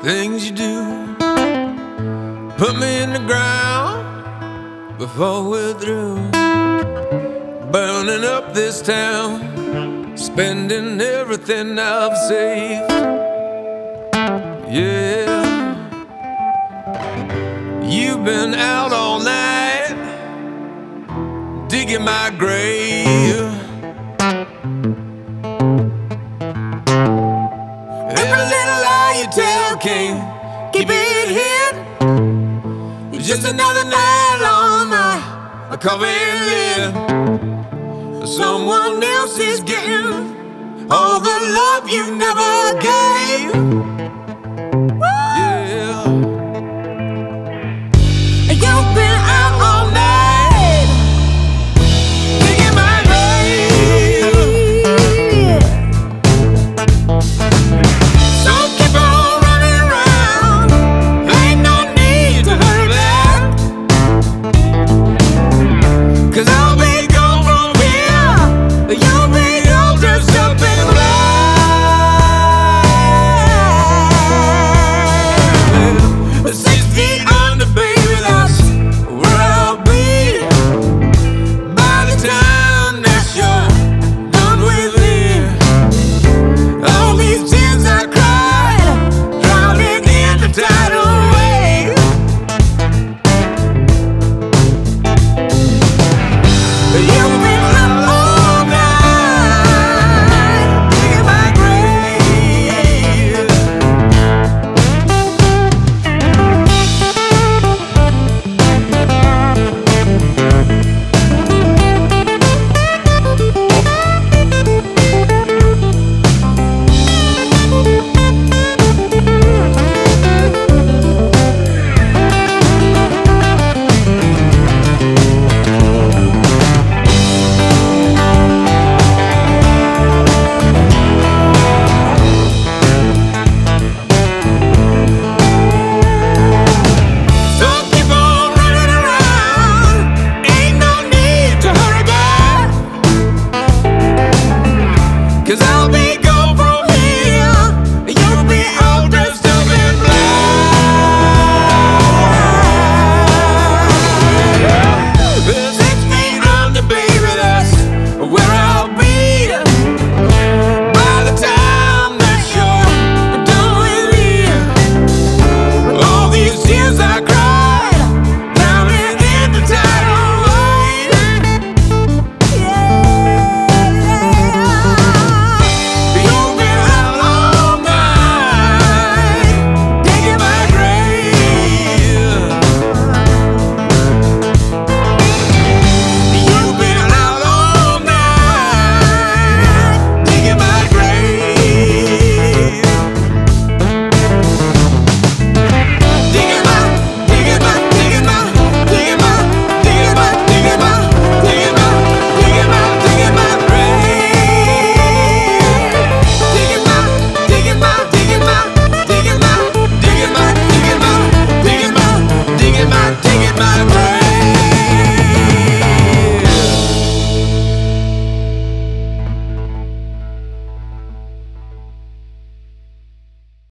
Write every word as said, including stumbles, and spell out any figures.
things you do. Put me in the ground before we're through. Burning up this town, spending everything I've saved. Yeah, you've been out all night digging my grave. Every little lie you tell can't keep it hid. It's just another nail on my coffin lid. Someone else is getting all the love you never gave.